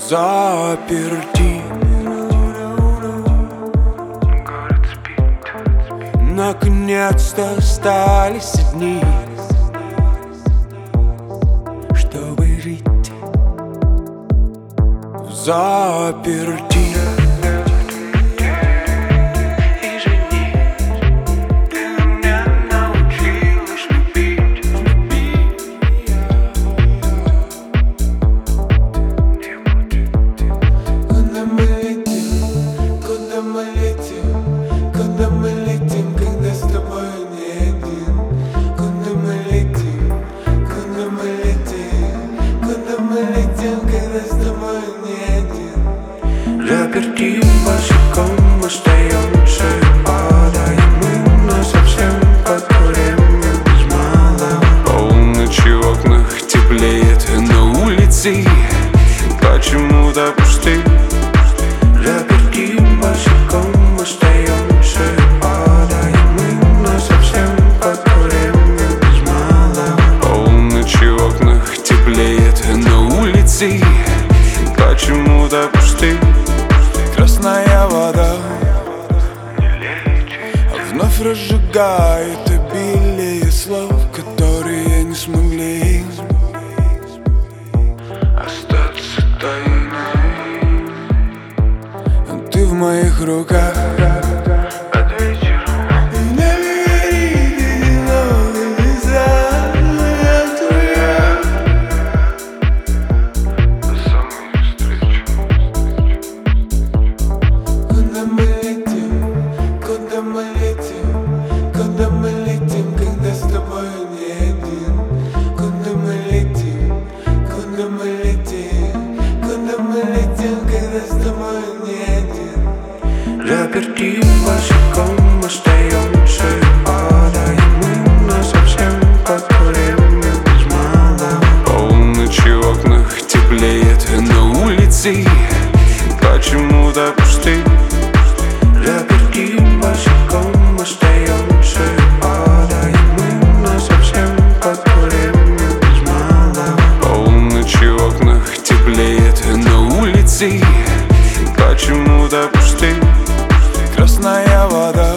заперти. Город спит. Наконец-то остались дни, чтобы жить в заперти. Заперти босиком остаемся, падаем мы насовсем, как время без малого. Полночи в окнах теплеет, на улице почему-то пусты. Заперти босиком остаемся, падаем мы насовсем, как время без малого. Полночи в окнах теплеет, на улице почему-то пусты. Красная вода вновь разжигает обилие слов, которые не смогли Остаться тайной. Ты в моих руках. Под вечер до самой встречи. Куда мы летим, когда с тобой не один? Куда мы летим, куда мы летим, куда мы летим, когда с тобой не один? Заперти босиком остаемся, падаем мы насовсем, как время без малого. Полночи в окнах теплеет, на улице почему-то пусты. Заперти босиком остаемся, падаем мы насовсем, как время без малого. Полночи в окнах теплеет, на улице почему-то пусты. Красная вода